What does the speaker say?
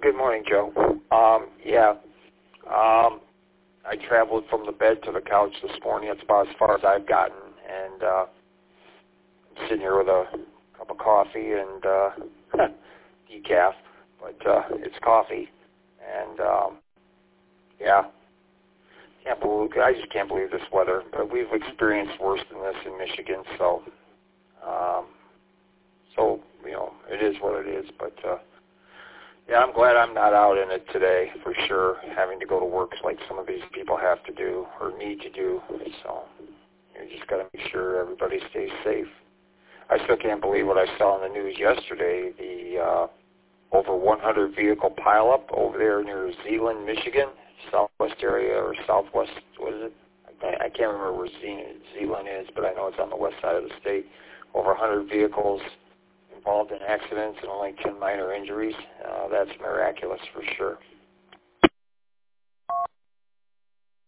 Good morning, Joe. I traveled from the bed to the couch this morning. That's about as far as I've gotten, and I'm sitting here with a cup of coffee and decaf, but it's coffee, and I just can't believe this weather. But we've experienced worse than this in Michigan, so it is what it is. But I'm glad I'm not out in it today for sure, having to go to work like some of these people have to do or need to do. So you just got to make sure everybody stays safe. I still can't believe what I saw in the news yesterday, the over 100 vehicle pileup over there near Zeeland, Michigan, southwest area or southwest, what is it? I can't remember where Zeeland is, but I know it's on the west side of the state. Over 100 vehicles involved in accidents and only 10 minor injuries. That's miraculous for sure.